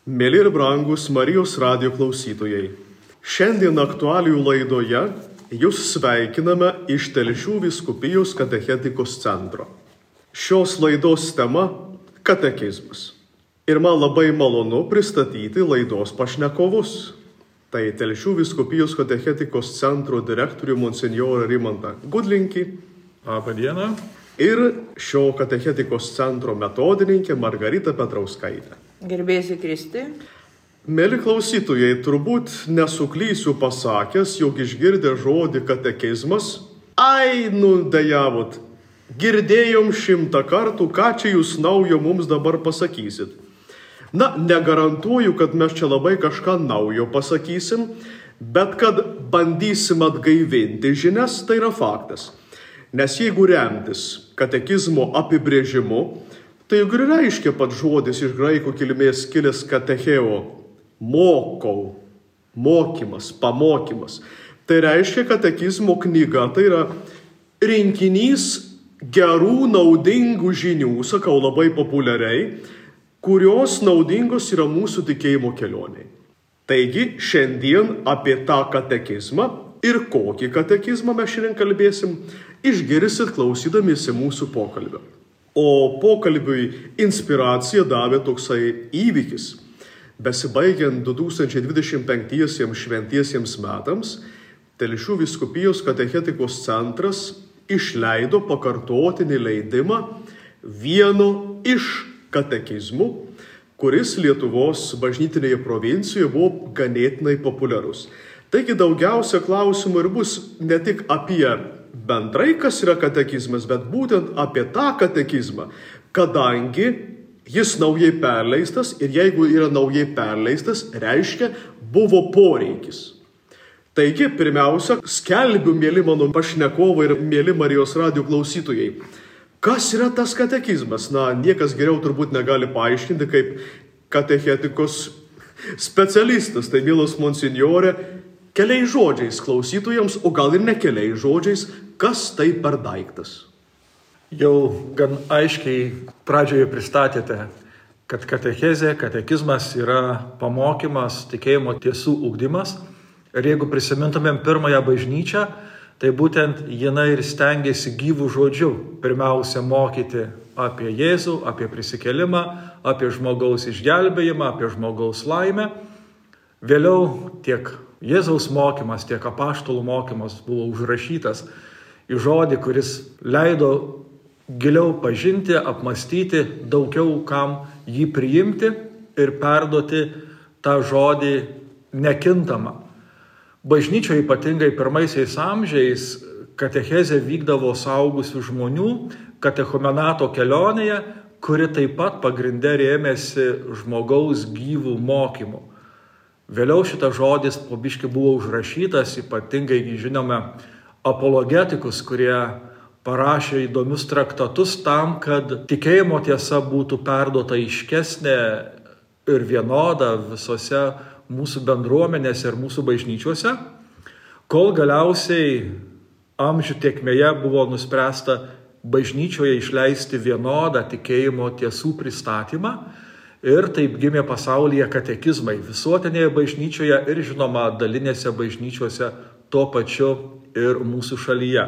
Mėly ir brangus Marijos radijo klausytojai, šiandien aktualijų laidoje jūs sveikiname iš Telšių vyskupijos katechetikos centro. Šios laidos tema – katekizmas. Ir man labai malonu pristatyti laidos pašnekovus. Tai Telšių vyskupijos katechetikos centro direktorių monsinjorą Rimantą Gudlinkį. Labą dieną. Ir šio katechetikos centro metodininkė Margarita Petrauskaitė. Gerbėsi Kristi. Mėly klausytojai, turbūt nesuklysiu pasakęs, jog išgirdę žodį katekizmas, dejavot, girdėjom 100 kartų, ką čia jūs naujo mums dabar pasakysit. Negarantuoju, kad mes čia labai kažką naujo pasakysim, bet kad bandysim atgaivinti žinias, tai yra faktas. Nes jeigu remtis katekizmo apibrėžimu, tai juk ir reiškia pats žodis iš graikų kilmės kilęs katecheo, mokau, mokymas, pamokymas. Tai reiškia katekizmo knyga, tai yra rinkinys gerų, naudingų žinių, sakau labai populiariai, kurios naudingos yra mūsų tikėjimo kelioniai. Taigi, šiandien apie tą katekizmą ir kokį katekizmą mes šiandien kalbėsim, išgirsit klausydamiesi mūsų pokalbio. O pokalbiui inspiraciją davė toksai įvykis. Besibaigiant 2025 šventiesiems metams, Telšių vyskupijos katechetikos centras išleido pakartotinį leidimą vieno iš katekizmų, kuris Lietuvos bažnytinėje provincijoje buvo ganėtinai populiarus. Taigi daugiausia klausimų ir bus ne tik apie bendrai, kas yra katekizmas, bet būtent apie tą katekizmą, kadangi jis naujai perleistas ir jeigu yra naujai perleistas, reiškia buvo poreikis. Taigi, pirmiausia, skelbiu, mėly mano pašnekovai ir mėly Marijos radijo klausytojai, kas yra tas katekizmas? Niekas geriau turbūt negali paaiškinti kaip katechetikos specialistas, tai mielas monsinjorė, keliais žodžiais klausytojams, o gal ir ne keliais žodžiais, kas tai per daiktas. Jau gan aiškiai pradžioje pristatėte, kad katechezė, katekizmas yra pamokymas, tikėjimo tiesų ugdymas. Ir jeigu prisimintumėm pirmąją bažnyčią, tai būtent jinai ir stengiasi gyvų žodžių pirmiausia mokyti apie Jėzų, apie prisikėlimą, apie žmogaus išgelbėjimą, apie žmogaus laimę. Vėliau tiek Jėzaus mokymas, tiek apaštalų mokymas buvo užrašytas į žodį, kuris leido giliau pažinti, apmastyti, daugiau kam jį priimti ir perduoti tą žodį nekintamą. Bažnyčioje ypatingai pirmaisiais amžiais katechezė vykdavo suaugusių žmonių katechumenato kelionėje, kuri taip pat pagrinde rėmėsi žmogaus gyvų mokymų. Vėliau šitas žodis po biškį buvo užrašytas, ypatingai žinome apologetikus, kurie parašė įdomius traktatus tam, kad tikėjimo tiesa būtų perduota aiškesnė ir vienoda visose mūsų bendruomenėse ir mūsų bažnyčiuose, kol galiausiai amžių tėkmėje buvo nuspręsta bažnyčioje išleisti vienodą tikėjimo tiesų pristatymą ir taip gimė pasaulyje katekizmai visuotinėje bažnyčioje ir žinoma dalinėse bažnyčiose tuo pačiu ir mūsų šalyje.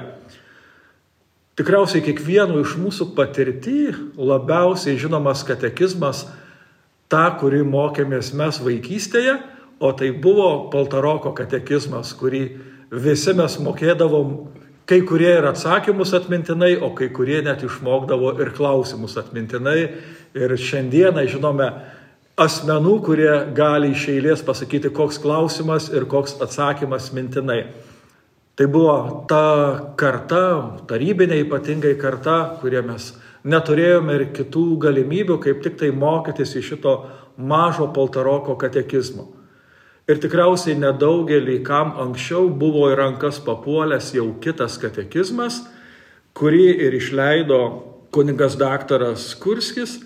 Tikriausiai kiekvieno iš mūsų patirtį labiausiai žinomas katekizmas tą, kurį mokėmės mes vaikystėje, o tai buvo Paltaroko katekizmas, kurį visi mes mokėdavom, kai kurie ir atsakymus atmintinai, o kai kurie net išmokdavo ir klausimus atmintinai. Ir šiandieną žinome asmenų, kurie gali iš eilės pasakyti, koks klausimas ir koks atsakymas mintinai. Tai buvo ta karta, tarybinė ypatingai karta, kurie mes neturėjome ir kitų galimybių, kaip tik tai mokytis iš šito mažo Paltaroko katekizmo. Ir tikriausiai nedaugelį, kam anksčiau buvo į rankas papuolęs jau kitas katekizmas, kurį ir išleido kunigas daktaras Kurskis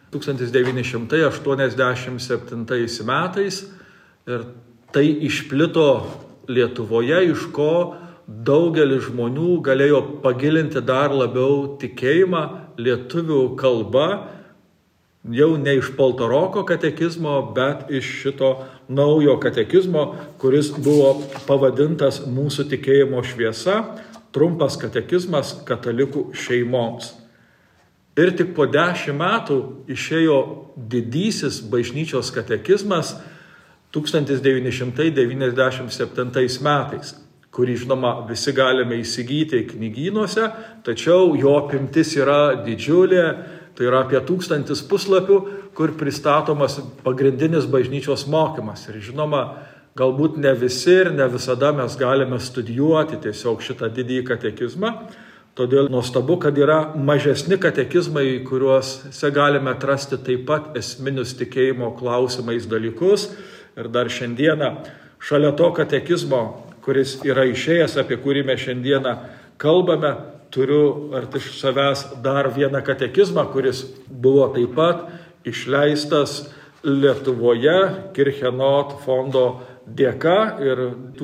1987 metais. Ir tai išplito Lietuvoje, iš ko daugelis žmonių galėjo pagilinti dar labiau tikėjimą lietuvių kalba, jau ne iš Paltaroko katekizmo, bet iš šito naujo katekizmo, kuris buvo pavadintas Mūsų tikėjimo šviesa, trumpas katekizmas katalikų šeimoms. Ir tik po 10 metų išėjo didysis bažnyčios katekizmas 1997 metais, kurį, žinoma, visi galime įsigyti knygynuose, tačiau jo apimtis yra didžiulė, tai yra apie 1000 puslapių, kur pristatomas pagrindinis bažnyčios mokymas. Ir žinoma, galbūt ne visi ir ne visada mes galime studijuoti tiesiog šitą didįjį katekizmą, todėl nuostabu, kad yra mažesni katekizmai, kuriuose galime atrasti taip pat esminius tikėjimo klausimais dalykus. Ir dar šiandieną šalia to katekizmo, kuris yra išėjęs, apie kurį mes šiandieną kalbame, turiu arti savęs dar vieną katekizmą, kuris buvo taip pat išleistas Lietuvoje Kirchenot fondo dėka ir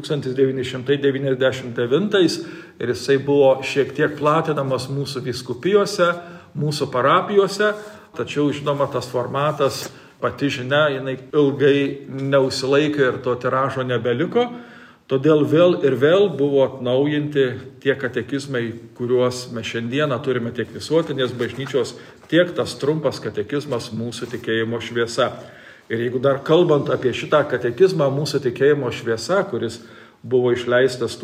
1999 ir jisai buvo šiek tiek platinamas mūsų vyskupijose, mūsų parapijose, tačiau, žinoma, tas formatas, pati žinia, jinai ilgai neusilaikė ir to tiražo nebeliko, todėl vėl ir vėl buvo atnaujinti tie katekizmai, kuriuos mes šiandieną turime tiek visuotinės bažnyčios, tiek tas trumpas katekizmas Mūsų tikėjimo šviesa. Ir jeigu dar kalbant apie šitą katekizmą Mūsų tikėjimo šviesa, kuris buvo išleistas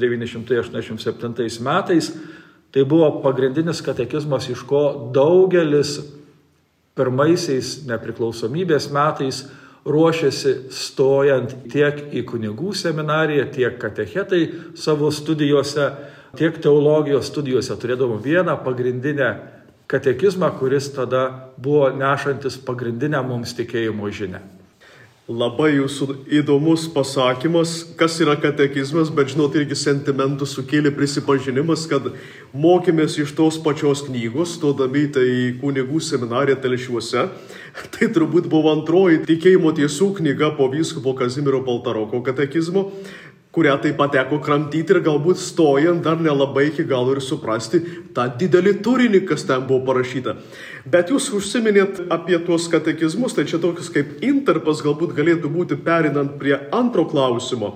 1987 metais, tai buvo pagrindinis katekizmas, iš ko daugelis pirmaisiais nepriklausomybės metais ruošėsi stojant tiek į kunigų seminariją, tiek katechetai savo studijose, tiek teologijos studijose turėdavom vieną pagrindinę katekizmą, kuris tada buvo nešantis pagrindinę mums tikėjimo žinią. Labai jūsų įdomus pasakymas, kas yra katekizmas, bet žinot, irgi sentimentų sukėlė prisipažinimas, kad mokėmės iš tos pačios knygos, stodami į kunigų seminariją Telšiuose. Tai turbūt buvo antroji tikėjimo tiesų knyga po vyskupo Kazimiero Paltaroko katekizmo, kurią taip pat teko kramtyti ir galbūt stojant dar nelabai iki galo ir suprasti tą didelį turinį, kas ten buvo parašyta. Bet jūs užsiminėt apie tuos katekizmus, tai čia tokius kaip interpas galbūt galėtų būti perinant prie antro klausimo.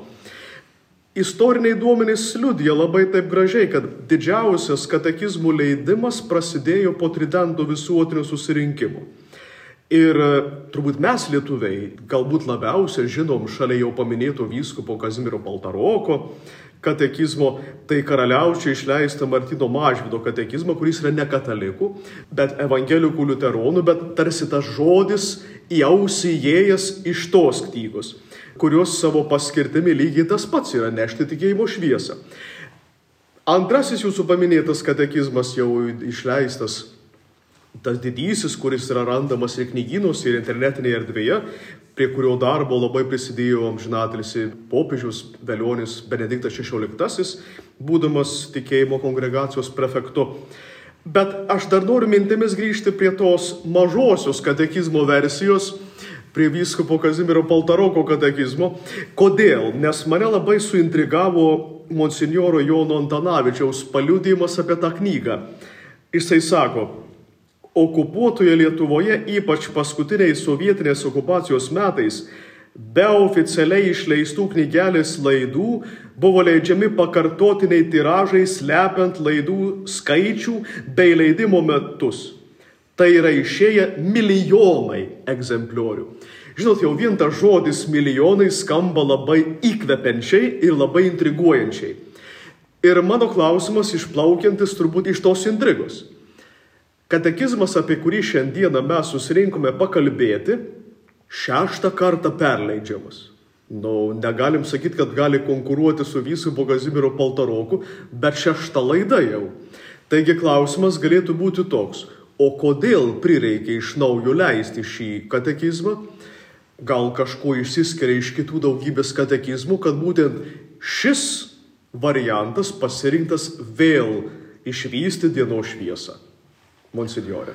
Istoriniai duomenys liudija labai taip gražiai, kad didžiausias katekizmų leidimas prasidėjo po Tridento visuotinio susirinkimo. Ir turbūt mes lietuviai galbūt labiausiai žinom šalia jau paminėto vyskupo Kazimiero Paltaroko katekizmo, tai karaliaučiai išleista Martyno Mažvydo katekizmo, kuris yra ne katalikų, bet evangelikų liuteronų, bet tarsi tas žodis į ausį įėjęs iš tos knygos, kurios savo paskirtimi lygiai tas pats yra nešti tikėjimo šviesą. Antrasis jūsų paminėtas katekizmas jau išleistas, tas didysis, kuris yra randamas ir knygynuose, ir internetinėje erdvėje, prie kurio darbo labai prisidėjo amžinatilsį popiežius Velionis Benediktas XVI, būdamas tikėjimo kongregacijos prefektu. Bet aš dar noriu mintimis grįžti prie tos mažosios katekizmo versijos, prie vyskupo Kazimiero Paltaroko katekizmo. Kodėl? Nes mane labai suintrigavo monsinjoro Jono Antanavičiaus paliudijimas apie tą knygą. Jisai sako, okupuotoje Lietuvoje, ypač paskutiniais sovietinės okupacijos metais, be oficialiai išleistų knygelės laidų buvo leidžiami pakartotiniai tiražai, slepiant laidų skaičių bei leidimo metus. Tai yra išėję milijonai egzempliorių. Žinot, jau vien tas žodis milijonai skamba labai įkvepiančiai ir labai intriguojančiai. Ir mano klausimas išplaukiantis turbūt iš tos intrigos. Katekizmas, apie kurį šiandieną mes susirinkome pakalbėti, 6 kartą perleidžiamas. Negalim sakyti, kad gali konkuruoti su vyskupo Kazimiero Paltaroku, bet 6 laida jau. Taigi klausimas galėtų būti toks, o kodėl prireikė iš naujo leisti šį katekizmą? Gal kažko išsiskiria iš kitų daugybės katekizmų, kad būtent šis variantas pasirinktas vėl išvysti dienos šviesą? Monsinjore.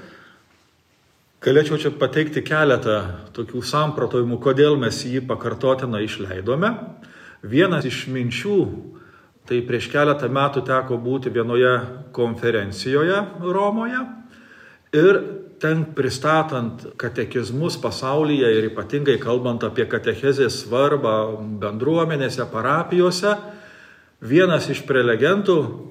Galėčiau čia pateikti keletą tokių samprotojimų, kodėl mes jį pakartotinai išleidome. Vienas iš minčių, tai prieš keletą metų teko būti vienoje konferencijoje Romoje ir ten pristatant katekizmus pasaulyje ir ypatingai kalbant apie katechezės svarbą bendruomenėse, parapijose, vienas iš prelegentų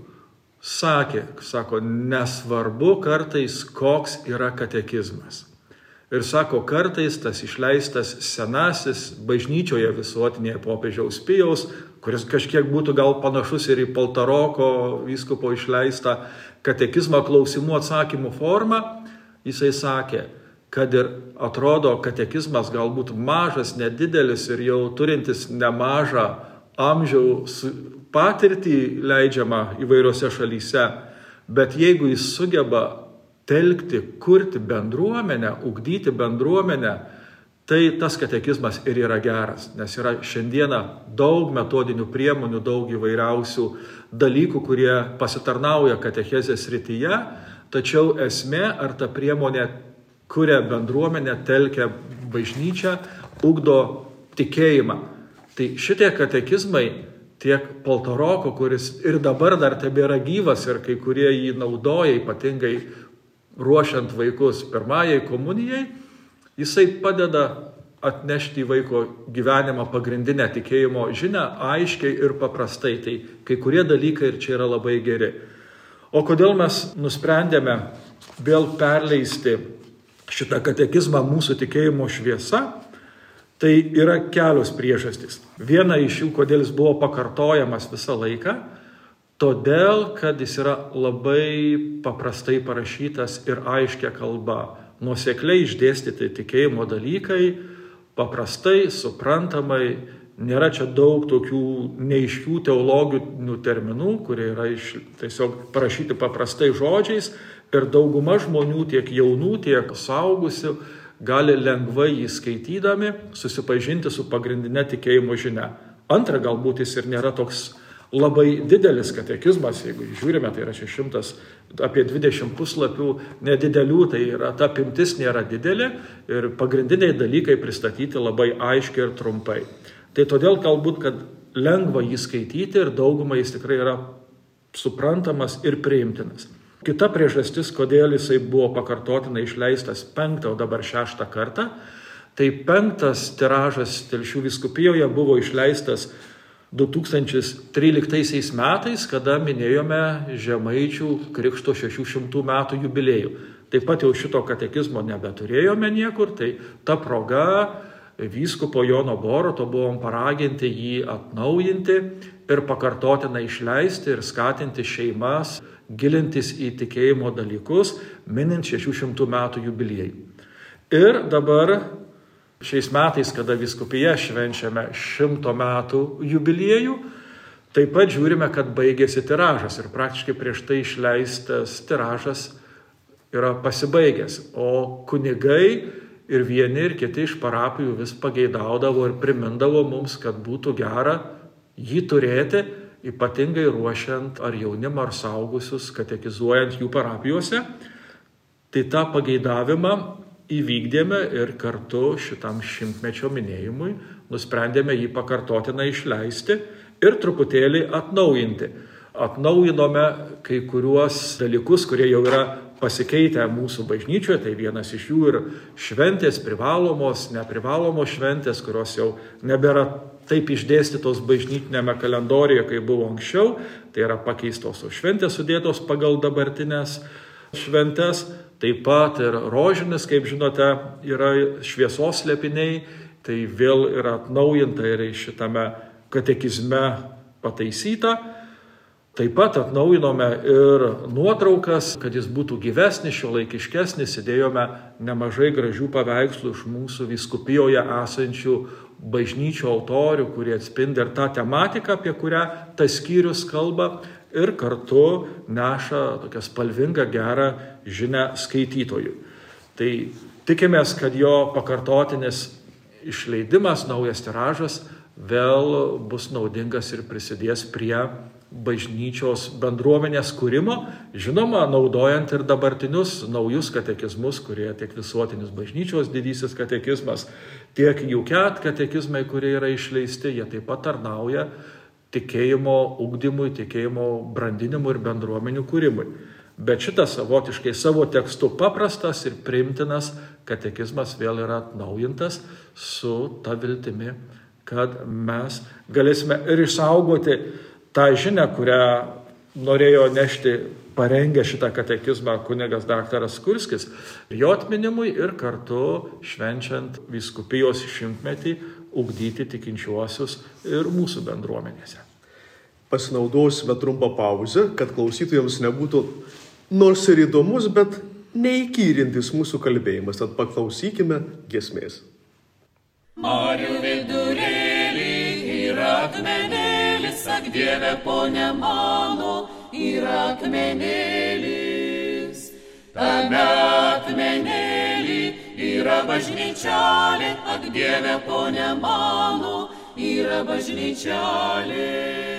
sako, nesvarbu kartais, koks yra katekizmas. Ir sako, kartais tas išleistas senasis bažnyčioje visuotinėje popiežiaus Pijaus, kuris kažkiek būtų gal panašus ir į Paltaroko vyskupo išleistą katekizmo klausimų atsakymų formą, jisai sakė, kad ir atrodo katekizmas galbūt mažas, nedidelis ir jau turintis nemažą amžiaus patirtį leidžiamą įvairiose šalyse, bet jeigu jis sugeba telkti, kurti bendruomenę, ugdyti bendruomenę, tai tas katekizmas ir yra geras, nes yra šiandieną daug metodinių priemonių, daug įvairiausių dalykų, kurie pasitarnauja katechezės srityje, tačiau esmė, ar ta priemonė kuria bendruomenę, telkia bažnyčią, ugdo tikėjimą. Tai šitie katekizmai, tiek Paltaroko, kuris ir dabar dar tebėra gyvas ir kai kurie jį naudoja, ypatingai ruošiant vaikus pirmajai komunijai, jisai padeda atnešti į vaiko gyvenimą pagrindinę tikėjimo žinią aiškiai ir paprastai. Tai kai kurie dalykai ir čia yra labai geri. O kodėl mes nusprendėme vėl perleisti šitą katekizmą mūsų tikėjimo šviesa, tai yra kelios priežastys. Viena iš jų, kodėl jis buvo pakartojamas visą laiką, todėl, kad jis yra labai paprastai parašytas ir aiškia kalba, nuosekliai išdėstyti tikėjimo dalykai, paprastai, suprantamai, nėra čia daug tokių neaiškių teologinių terminų, kurie yra tiesiog parašyti paprastai žodžiais ir dauguma žmonių, tiek jaunų, tiek suaugusių, gali lengvai jį skaitydami susipažinti su pagrindinė tikėjimo žinia. Antra, galbūt jis ir nėra toks labai didelis katekizmas, jeigu žiūrime, tai yra 600, apie 20 puslapių nedidelių, tai yra ta apimtis nėra didelė ir pagrindiniai dalykai pristatyti labai aiškiai ir trumpai. Tai todėl galbūt, kad lengva jį skaityti ir daugumai jis tikrai yra suprantamas ir priimtinas. Kita priežastis, kodėl jisai buvo pakartotinai išleistas 5, o dabar 6 kartą, tai 5 tiražas Telšių vyskupijoje buvo išleistas 2013 metais, kada minėjome Žemaičių Krikšto 600 metų jubiliejų. Taip pat jau šito katekizmo nebeturėjome niekur, tai ta proga vyskupo Jono Boruto buvom paraginti jį atnaujinti ir pakartotinai išleisti ir skatinti šeimas gilintis į tikėjimo dalykus, minint 600 metų jubiliejų. Ir dabar šiais metais, kada vyskupija švenčiame 100 metų jubiliejų, taip pat žiūrime, kad baigėsi tiražas ir praktiškai prieš tai išleistas tiražas yra pasibaigęs. O kunigai ir vieni ir kiti iš parapijų vis pageidaudavo ir primindavo mums, kad būtų gera jį turėti, ypatingai ruošiant ar jaunimą, ar saugusius, katekizuojant jų parapijose. Tai tą pageidavimą įvykdėme ir kartu šitam 100-mečio minėjimui nusprendėme jį pakartotinai išleisti ir truputėlį atnaujinti. Atnaujinome kai kuriuos dalykus, kurie jau yra pasikeitę mūsų bažnyčioje, tai vienas iš jų ir šventės, privalomos, neprivalomos šventės, kurios jau nebėra taip išdėstytos bažnytinėme kalendorijoje, kai buvo anksčiau, tai yra pakeistos šventės sudėtos pagal dabartinės šventės, taip pat ir rožinis, kaip žinote, yra šviesos slėpiniai, tai vėl yra atnaujinta ir šitame katekizme pataisyta. Taip pat atnaujinome ir nuotraukas, kad jis būtų gyvesnis, šiuolaikiškesnis, įdėjome nemažai gražių paveikslų iš mūsų vyskupijoje esančių bažnyčių altorių, kurie atspindi ir tą tematiką, apie kurią tas skyrius kalba, ir kartu neša tokią spalvingą, gerą žinią skaitytojui. Tai tikimės, kad jo pakartotinis išleidimas, naujas tiražas, vėl bus naudingas ir prisidės prie bažnyčios bendruomenės kūrimo, žinoma, naudojant ir dabartinius naujus katekizmus, kurie tiek visuotinis bažnyčios didysis katekizmas, tiek UCAT katekizmai, kurie yra išleisti, jie taip pat tarnauja tikėjimo ugdymui, tikėjimo brandinimui ir bendruomenių kūrimui. Bet šitas savotiškai savo tekstu paprastas ir priimtinas katekizmas vėl yra atnaujintas su ta viltimi, kad mes galėsime ir išsaugoti tą žinią, kurią norėjo nešti parengę šitą katekizmą kunigas daktaras Skurskis, jo atminimui ir kartu švenčiant vyskupijos 100-metį ugdyti tikinčiuosius ir mūsų bendruomenėse. Pasinaudosime trumpą pauzę, kad klausytojams nebūtų nors ir įdomus, bet neįkyrintis mūsų kalbėjimas. Tad paklausykime giesmės. Marių vidurėlį yra akmenėlis, ak Dieve, Ponia mano, yra akmenėlis. Tame akmenėlį yra bažnyčialė, ak Dieve, Ponia mano, yra bažnyčialė.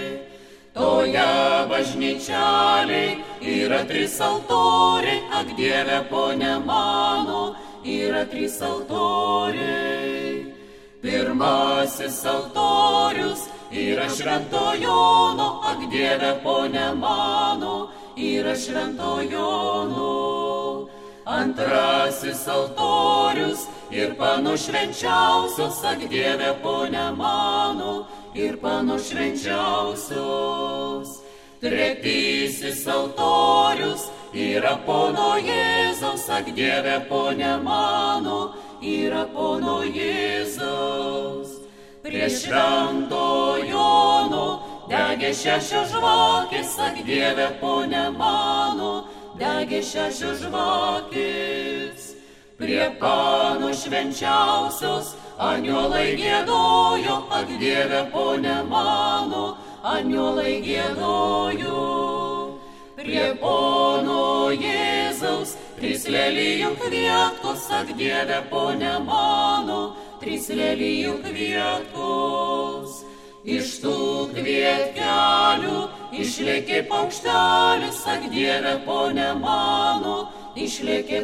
Toje bažnyčialėj yra 3 altoriai, ak Dieve, Ponia mano, yra 3 altoriai. Pirmasis altorius yra Švento Jono, ak Dieve, Ponia mano, yra Švento Jono. Antrasis altorius ir pano švenčiausios, ak Dieve, Ponia mano, ir pano švenčiausios. Tretysis altorius yra pono Jėzaus, ak Dieve, Ponia mano, yra pono Jėzaus. Prie Švento Jono degė 6 žvakės, ak Dieve, Ponia mano, degė 6 žvakės. Prie pano švenčiausios angelai giedojo, ak Dieve, Ponia mano, angelai giedojo. Prie pono Jėzaus 3 lelijų kvietkos, ak Dieve, Ponia mano, 3 lelijų kvietkos. Iš tų kvietkelių išlėkė paukštelis, ak Dieve, Ponia mano, išlėkė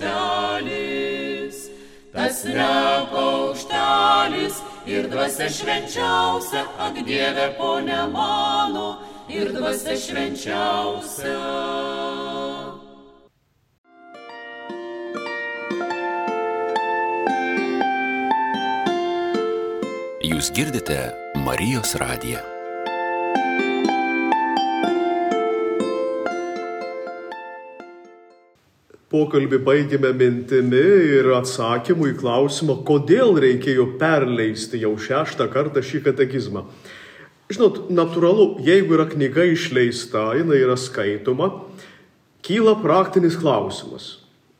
paukštelis. Tas ne paukštelis ir dvasia švenčiausia, ak Dieve, Ponia mano, ir dvasia švenčiausia. Jūs girdite Marijos radiją. Pokalbį baigėme mintimi ir atsakymu į klausimą, kodėl reikėjo perleisti jau 6 kartą šį katekizmą. Žinot, natūralu, jeigu yra knyga išleista, jinai yra skaitoma, kyla praktinis klausimas.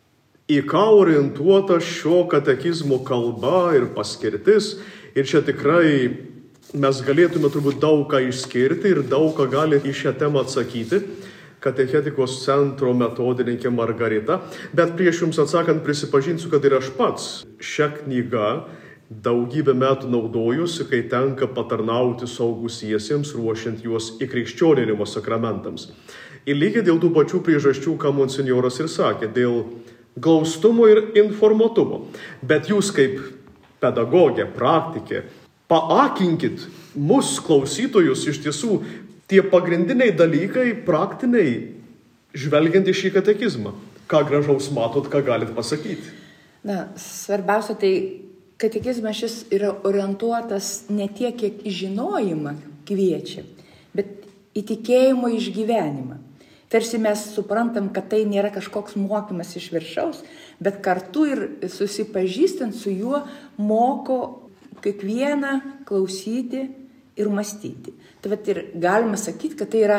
Į ką orientuota šio katekizmo kalba ir paskirtis? Ir čia tikrai mes galėtume turbūt daug ką išskirti ir daug ką gali į šią temą atsakyti Katechetikos centro metodininkė Margarita. Bet prieš jums atsakant prisipažinsiu, kad ir aš pats šią knygą daugybę metų naudojusi, kai tenka patarnauti suaugusiesiems, ruošiant juos įkrikščioninimo sakramentams. Ir lygiai dėl tų pačių priežasčių, ką monsinjoras ir sakė, dėl glaustumo ir informuotumo. Bet jūs kaip pedagogė, praktikė, paakinkit mus klausytojus iš tiesų tie pagrindiniai dalykai, praktiniai, žvelgiant į šį katekizmą. Ką gražaus matot, ką galit pasakyti? Svarbiausia, tai katekizmas šis yra orientuotas ne tiek, kiek į žinojimą kviečia, bet į tikėjimo išgyvenimą. Tarsi mes suprantam, kad tai nėra kažkoks mokymas iš viršaus, bet kartu ir susipažįstant su juo moko kiekvieną klausyti ir mąstyti. Tai ir galima sakyti, kad tai yra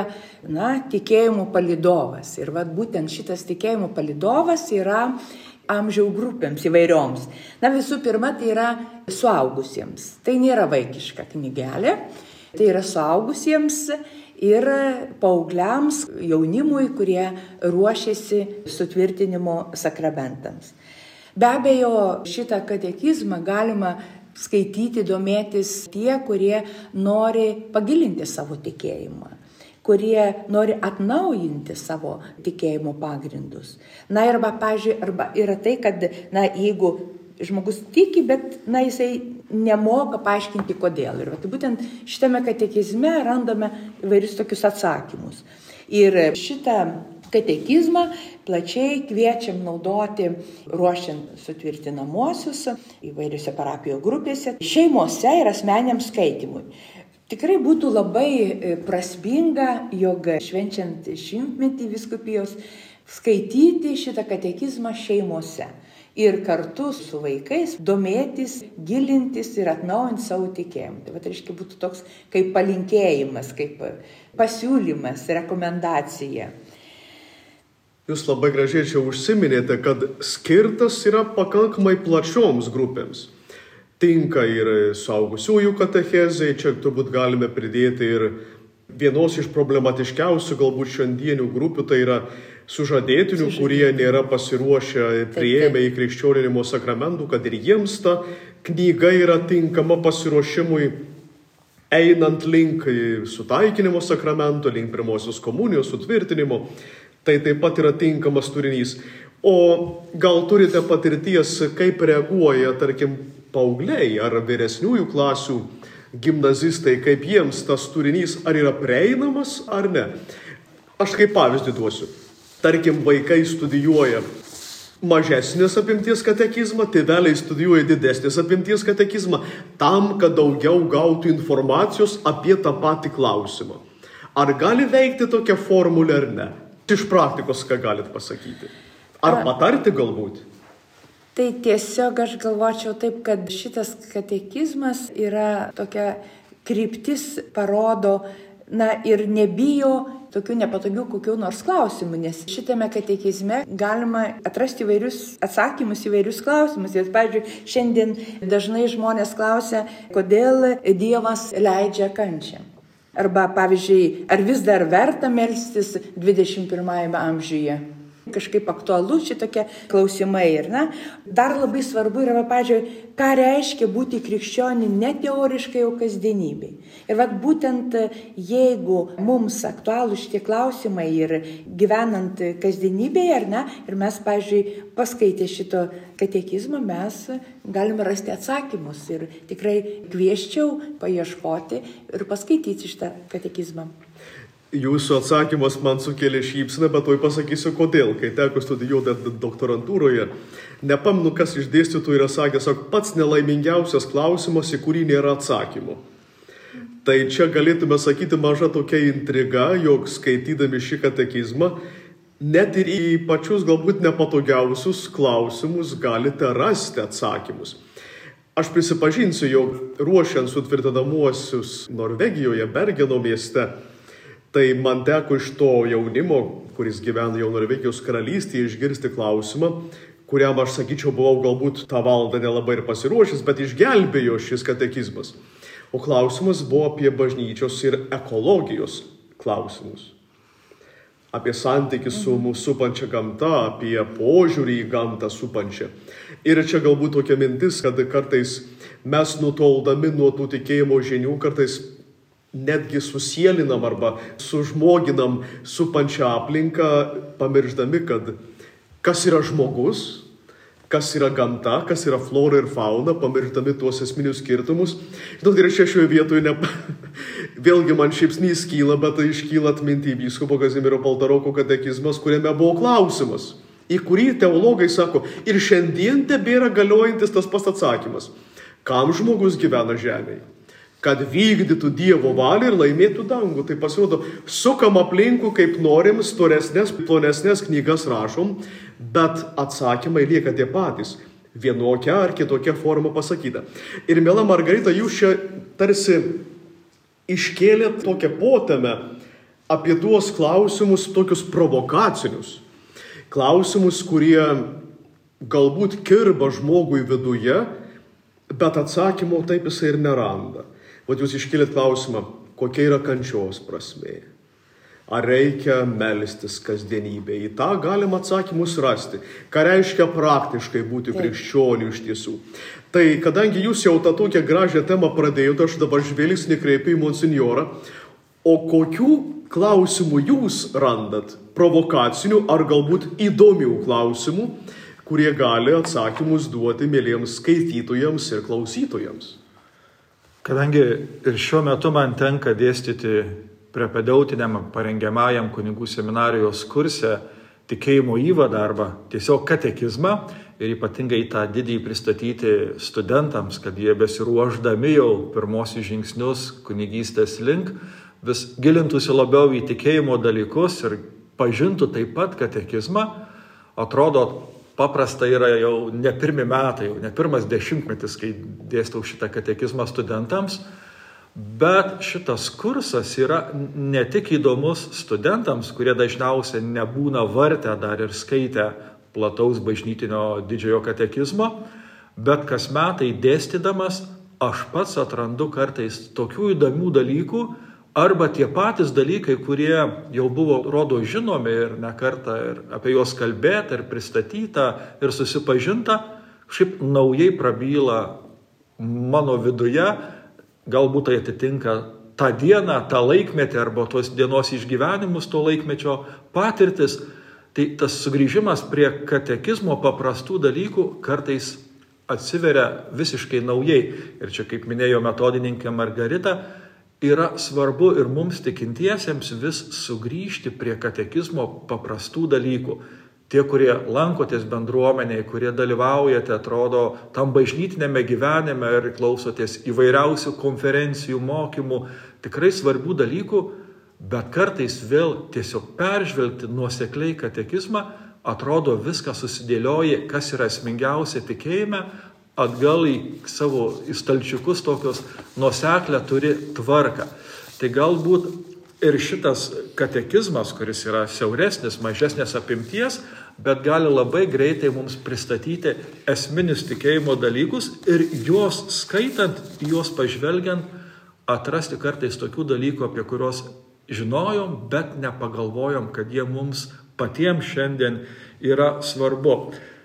tikėjimo palydovas. Ir būtent šitas tikėjimo palydovas yra amžiaus grupėms įvairioms. Visų pirma, tai yra suaugusiems. Tai nėra vaikiška knygelė, tai yra suaugusiems ir paaugliams, jaunimui, kurie ruošiasi sutvirtinimo sakramentams. Be abejo, šitą katekizmą galima skaityti, domėtis tie, kurie nori pagilinti savo tikėjimą, kurie nori atnaujinti savo tikėjimo pagrindus. Arba yra tai, kad jeigu žmogus tiki, bet jisai nemoka paaiškinti kodėl. Ir būtent šitame katekizme randame įvairius tokius atsakymus. Ir šitą katekizmą plačiai kviečiam naudoti ruošiant sutvirtinamuosius įvairiose parapijų grupėse, šeimose ir asmeniam skaitimui. Tikrai būtų labai prasminga, jog švenčiant 100-metį vyskupijos skaityti šitą katekizmą šeimose ir kartu su vaikais domėtis, gilintis ir atnaujinti savo tikėjimą. Tai reiškia būtų toks kaip palinkėjimas, kaip pasiūlymas, rekomendacija. Jūs labai gražiai čia užsiminėte, kad skirtas yra pakankamai plačioms grupėms. Tinka ir suaugusiųjų katechezai, čia turbūt galime pridėti ir vienos iš problematiškiausių galbūt šiandienių grupių, tai yra sužadėtinių, kurie nėra pasiruošę priėmę į krikščioninimo sakramentų, kad ir jiems ta knyga yra tinkama pasiruošimui einant link sutaikinimo sakramento, link pirmosios komunijos sutvirtinimo. Tai taip pat yra tinkamas turinys. O gal turite patirties, kaip reaguoja, tarkim, paaugliai ar vyresniųjų klasių gimnazistai, kaip jiems tas turinys ar yra prieinamas ar ne? Aš kaip pavyzdį duosiu. Tarkim, vaikai studijuoja mažesnės apimties katekizmą, tėveliai studijuoja didesnės apimties katekizmą, tam, kad daugiau gautų informacijos apie tą patį klausimą. Ar gali veikti tokia formulė ar ne? Iš praktikos ką galit pasakyti? Ar patarti galbūt? Tai tiesiog aš galvočiau taip, kad šitas katekizmas yra tokia kryptis, parodo, ir nebijo tokių nepatogių kokių nors klausimų, nes šitame katekizme galima atrasti įvairius atsakymus, įvairius klausimus. Ir, pavyzdžiui, šiandien dažnai žmonės klausia, kodėl Dievas leidžia kančią. Arba, pavyzdžiui, ar vis dar verta melstis 21 amžiuje? Kažkaip aktualu šitokie klausimai. Dar labai svarbu yra, pavyzdžiui, ką reiškia būti krikščioniu ne teoriškai, o kasdienybei. Ir būtent jeigu mums aktualų šitie klausimai ir gyvenant kasdienybėje, ir mes, pavyzdžiui, paskaitę šito katekizmą, mes galime rasti atsakymus. Ir tikrai kvieščiau paieškoti ir paskaityti šitą katekizmą. Jūsų atsakymas man sukėlė šypseną, bet tuoj pasakysiu kodėl. Kai teko studijuoti doktorantūroje, nepamenu, kas iš dėstytojų yra sakęs, pats nelaimingiausias klausimas, į kurį nėra atsakymų. Tai čia galėtume sakyti maža tokia intriga, jog skaitydami šį katekizmą, net ir į pačius galbūt nepatogiausius klausimus galite rasti atsakymus. Aš prisipažinsiu, jog ruošiant sutvirtinamuosius Norvegijoje, Bergeno mieste, tai man teko iš to jaunimo, kuris gyvena jau Norvegijos karalystėje, išgirsti klausimą, kuriam aš sakyčiau buvau galbūt tą valandą nelabai ir pasiruošęs, bet išgelbėjo šis katekizmas. O klausimas buvo apie bažnyčios ir ekologijos klausimus. Apie santykį su mūsų supančia gamta, apie požiūrį į gamtą supančią. Ir čia galbūt tokia mintis, kad kartais mes nutoldami nuo tų tikėjimo žinių, kartais netgi susielinam arba sužmoginam supančią aplinką, pamirždami, kad kas yra žmogus, kas yra gamta, kas yra flora ir fauna, pamirždami tuos esminius skirtumus. Ir čia šioje vietoje vėlgi man šypsnys kyla, bet tai iškyla atminti vyskupo Kazimiero Paltaroko katekizmas, kuriame buvo klausimas, į kurį teologai sako, ir šiandien tebėra galiojantis tas pats atsakymas. Kam žmogus gyvena žemėje? Kad vykdytų Dievo valią ir laimėtų dangų. Tai pasirodo, sukam aplinkų kaip norim, storesnės, plonesnės knygas rašom, bet atsakymai lieka tie patys, vienokia ar kitokia forma pasakyta. Ir miela Margarita, jūs čia tarsi iškėlėt tokią potemę apie tuos klausimus, tokius provokacinius. Klausimus, kurie galbūt kirba žmogui viduje, bet atsakymo taip jisai ir neranda. Vat jūs iškėlėt klausimą, kokia yra kančios prasmė. Ar reikia melstis kasdienybėje? Į tą galima atsakymus rasti. Ką reiškia praktiškai būti krikščioniu iš tiesų? Tai kadangi jūs jau tą tokią gražią temą pradėjote, aš dabar žvilgsnį kreipiu į monsinjorą. O kokių klausimų jūs randat? Provokacinių ar galbūt įdomių klausimų, kurie gali atsakymus duoti mieliems skaitytojams ir klausytojams? Kadangi ir šiuo metu man tenka dėstyti prepedautiniam parengiamajam kunigų seminarijos kurse tikėjimo įvadą arba tiesiog katekizmą ir ypatingai tą didįjį pristatyti studentams, kad jie besiruošdami jau pirmosius žingsnius kunigystės link vis gilintųsi labiau į tikėjimo dalykus ir pažintų taip pat katekizmą. Atrodo, paprasta yra jau ne pirmi metai, jau ne pirmas dešimtmetis, kai dėstau šitą katekizmą studentams, bet šitas kursas yra ne tik įdomus studentams, kurie dažniausiai nebūna vartę dar ir skaitę plataus bažnytinio didžiojo katekizmo, bet kas metai dėstydamas aš pats atrandu kartais tokių įdomių dalykų, arba tie patys dalykai, kurie jau buvo, rodo, žinomi ir ne kartą ir apie juos kalbėta ir pristatyta ir susipažinta, šiaip naujai prabyla mano viduje, galbūt tai atitinka tą dieną, tą laikmetį arba tos dienos išgyvenimus, to laikmečio patirtis. Tai tas sugrįžimas prie katekizmo paprastų dalykų kartais atsiveria visiškai naujai. Ir čia, kaip minėjo metodininkė Margarita, yra svarbu ir mums tikintiesiems vis sugrįžti prie katekizmo paprastų dalykų. Tie, kurie lankotės bendruomenėje, kurie dalyvaujate, atrodo, tam bažnytinėme gyvenime ir klausotės įvairiausių konferencijų, mokymų, tikrai svarbių dalykų, bet kartais vėl tiesiog peržvelgti nuosekliai katekizmą, atrodo viskas susidėlioja, kas yra esmingiausia tikėjime, atgal į savo stalčiukus tokios nuoseklę turi tvarką. Tai galbūt ir šitas katekizmas, kuris yra siauresnis, mažesnės apimties, bet gali labai greitai mums pristatyti esminius tikėjimo dalykus ir juos skaitant, juos pažvelgiant, atrasti kartais tokių dalykų, apie kuriuos žinojom, bet nepagalvojom, kad jie mums patiems šiandien yra svarbu.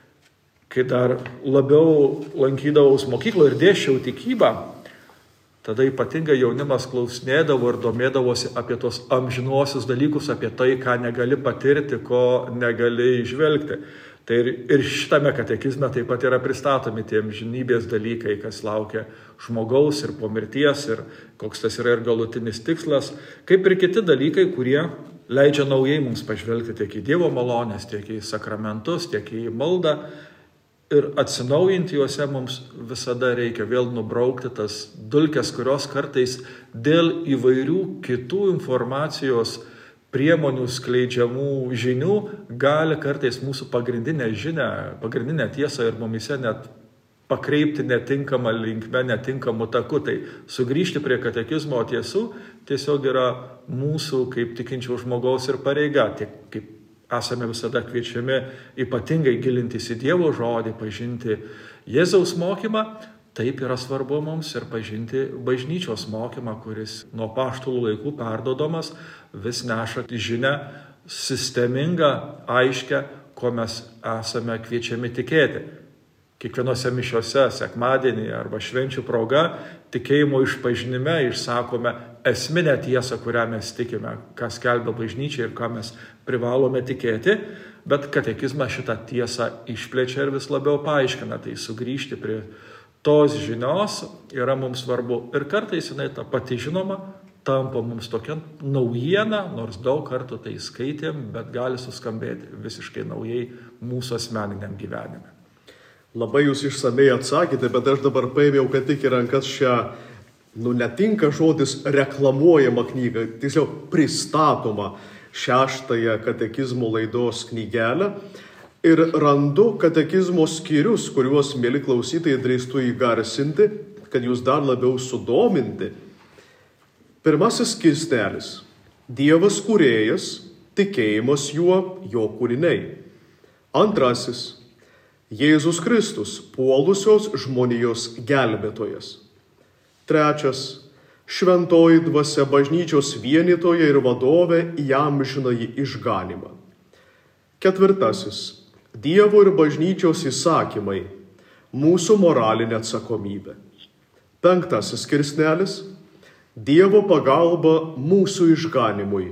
Kai dar labiau lankydavaus mokykloje ir dėsčiau tikybą, tada ypatingai jaunimas klausinėdavo ir domėdavosi apie tos amžinuosius dalykus, apie tai, ką negali patirti, ko negali įžvelgti. Tai ir šitame katekizme taip pat yra pristatomi tie amžinybės dalykai, kas laukia žmogaus ir po mirties, ir koks tas yra ir galutinis tikslas, kaip ir kiti dalykai, kurie leidžia naujai mums pažvelgti tiek į Dievo malonės, tiek į sakramentus, tiek į maldą. Ir atsinaujinti juose mums visada reikia vėl nubraukti tas dulkes, kurios kartais dėl įvairių kitų informacijos priemonių skleidžiamų žinių gali kartais mūsų pagrindinę tiesą ir mumise net pakreipti netinkamą linkme, netinkamų takų. Tai sugrįžti prie katekizmo tiesų tiesiog yra mūsų kaip tikinčio žmogaus ir pareiga, tiek kaip esame visada kviečiami ypatingai gilintis į Dievo žodį, pažinti Jėzaus mokymą, taip yra svarbu mums ir pažinti bažnyčios mokymą, kuris nuo apaštalų laikų perduodamas vis neša žinią sistemingą, aiškę, ko mes esame kviečiami tikėti. Kiekvienose mišiose, sekmadienį arba švenčių proga, tikėjimo išpažinime išsakome esminę tiesą, kurią mes tikime, ką skelbia bažnyčia ir ką mes privalome tikėti, bet katekizmas šitą tiesą išplečia ir vis labiau paaiškina. Tai sugrįžti prie tos žinios yra mums svarbu. Ir kartais jinai ta pati žinoma tampa mums tokia naujiena, nors daug kartų tai skaitėm, bet gali suskambėti visiškai naujai mūsų asmeniniam gyvenime. Labai jūs išsamei atsakėte, bet aš dabar paėmiau, kad tik į rankas šią, netinka žodis reklamuojama knyga, tiesiog pristatoma 6-ąją katekizmo laidos knygelę ir randu katekizmo skyrius, kuriuos, mieli klausytojai, drįstu įgarsinti, kad jūs dar labiau sudominti. Pirmasis skirsnelis – Dievas kūrėjas, tikėjimas juo, jo kūriniai. Antrasis – Jėzus Kristus, puolusios žmonijos gelbėtojas. Trečias – šventoji dvasia bažnyčios vienytoja ir vadovė į amžinąjį išganymą. Ketvirtasis – Dievo ir bažnyčios įsakymai, mūsų moralinė atsakomybė. Penktasis skirsnelis – Dievo pagalba mūsų išganimui,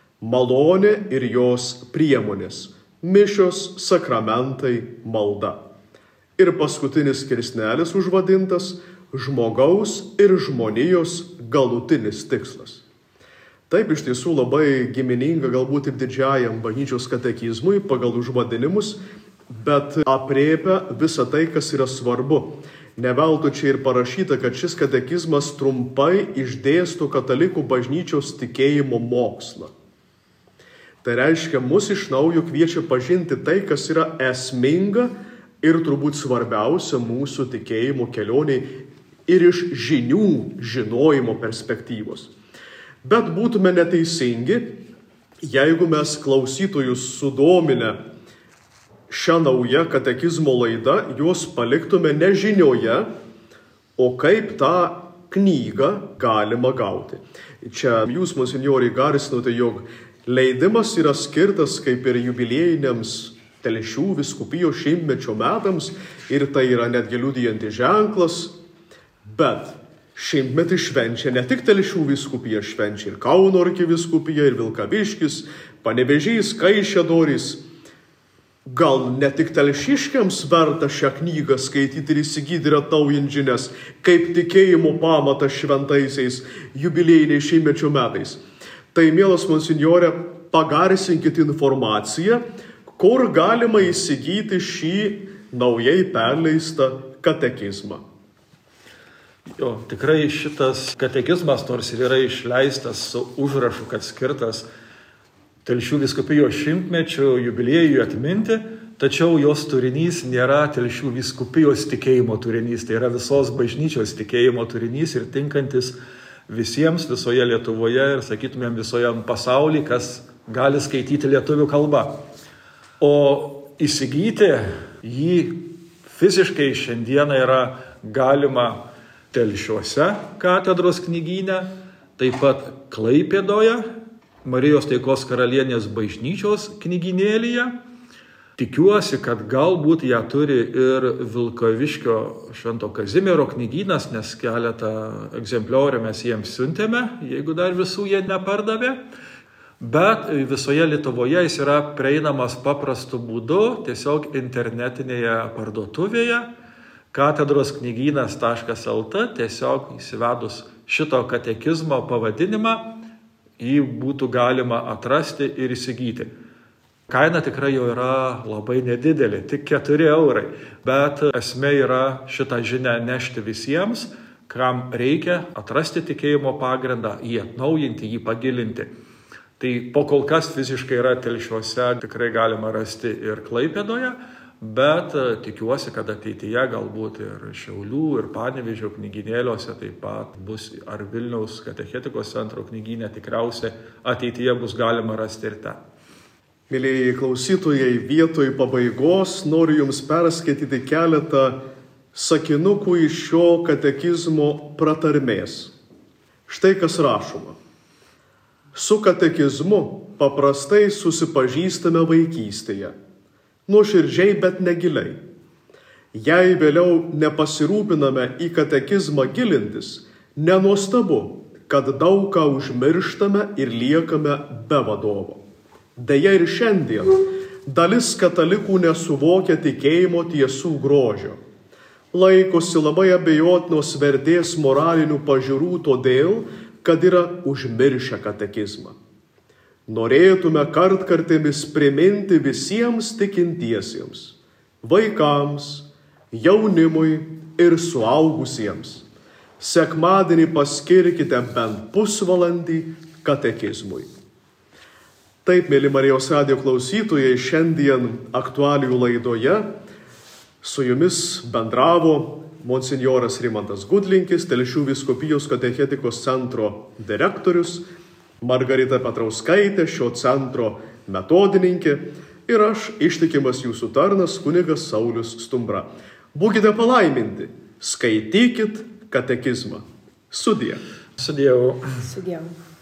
malonė ir jos priemonės. Mišios, sakramentai, malda. Ir paskutinis skirsnelis užvadintas žmogaus ir žmonijos galutinis tikslas. Taip, iš tiesų labai gimininga galbūt ir didžiajam bažnyčios katekizmui pagal užvadinimus, bet aprėpia visą tai, kas yra svarbu. Ne veltui čia ir parašyta, kad šis katekizmas trumpai išdėsto katalikų bažnyčios tikėjimo mokslą. Tai reiškia, mus iš naujo kviečia pažinti tai, kas yra esminga ir turbūt svarbiausia mūsų tikėjimo kelioniai ir iš žinojimo perspektyvos. Bet būtume neteisingi, jeigu mes klausytojus sudominę šią naują katekizmo laidą, juos paliktume nežinioje, o kaip tą knygą galima gauti. Čia jūs, monsinjoriai, garsinote, jog leidimas yra skirtas kaip ir jubiliejiniams Telšių vyskupijos 100-mečio metams ir tai yra netgi liudijantis ženklas, bet 100-metį švenčia ne tik Telšių vyskupija, švenčia ir Kauno arkivyskupija, ir Vilkaviškis, Panevėžys, Kaišiadorys. Gal ne tik telšiškiams verta šią knygą skaityti ir įsigyti ir atnaujinti žinias, kaip tikėjimo pamatas šventaisiais jubiliejiniais 100-mečio metais. Tai, mielas monsinjore, pagarsinkite informaciją, kur galima įsigyti šį naujai perleistą katekizmą. Jo, tikrai šitas katekizmas, nors ir yra išleistas su užrašu, kad skirtas Telšių vyskupijos 100-mečio jubiliejui atminti, tačiau jos turinys nėra Telšių vyskupijos tikėjimo turinys, tai yra visos bažnyčios tikėjimo turinys ir tinkantis visiems visoje Lietuvoje ir, sakytumėm, visoje pasaulyje, kas gali skaityti lietuvių kalbą. O įsigyti jį fiziškai šiandieną yra galima Telšiuose katedros knygyne, taip pat Klaipėdoje, Marijos Taikos karalienės bažnyčios knygynėlyje. Tikiuosi, kad galbūt ją turi ir Vilkaviškio Švento Kazimiero knygynas, nes keletą egzempliorių mes jiems siuntėme, jeigu dar visų jie nepardavė. Bet visoje Lietuvoje jis yra prieinamas paprastu būdu, tiesiog internetinėje parduotuvėje, katedrosknygynas.lt, tiesiog įsivedus šito katekizmo pavadinimą, jį būtų galima atrasti ir įsigyti. Kaina tikrai jau yra labai nedidelė, tik 4 eurai, bet esmė yra šitą žinią nešti visiems, kam reikia atrasti tikėjimo pagrindą, jį atnaujinti, jį pagilinti. Tai po kol kas fiziškai yra Telšiuose, tikrai galima rasti ir Klaipėdoje, bet tikiuosi, kad ateityje galbūt ir Šiaulių, ir Panevėžio knygynėliuose taip pat bus, ar Vilniaus katechetikos centro knygyne tikriausiai ateityje bus galima rasti ir ten. Mėlėjai klausytojai, vietoj pabaigos noriu jums perskaityti keletą sakinukų iš šio katekizmo pratarmės. Štai kas rašoma. Su katekizmu paprastai susipažįstame vaikystėje, nuoširdžiai, bet negiliai. Jei vėliau nepasirūpiname į katekizmą gilintis, nenuostabu, kad daug ką užmirštame ir liekame be vadovo. Deja ir šiandien dalis katalikų nesuvokia tikėjimo tiesų grožio. Laikosi labai abejotinos vertės moralinių pažiūrų todėl, kad yra užmiršę katekizmą. Norėtume kartkartėmis priminti visiems tikintiesiems, vaikams, jaunimui ir suaugusiems. Sekmadienį paskirkite bent pusvalandį katekizmui. Taip, mėly Marijos radijo klausytojai, šiandien aktualijų laidoje su jumis bendravo monsinjoras Rimantas Gudlinkis, Telšių vyskupijos katechetikos centro direktorius, Margarita Petrauskaitė, šio centro metodininkė ir aš, ištikimas jūsų tarnas, kunigas Saulius Stumbra. Būkite palaiminti, skaitykit katekizmą. Sudie. Sudievu. Sudievu.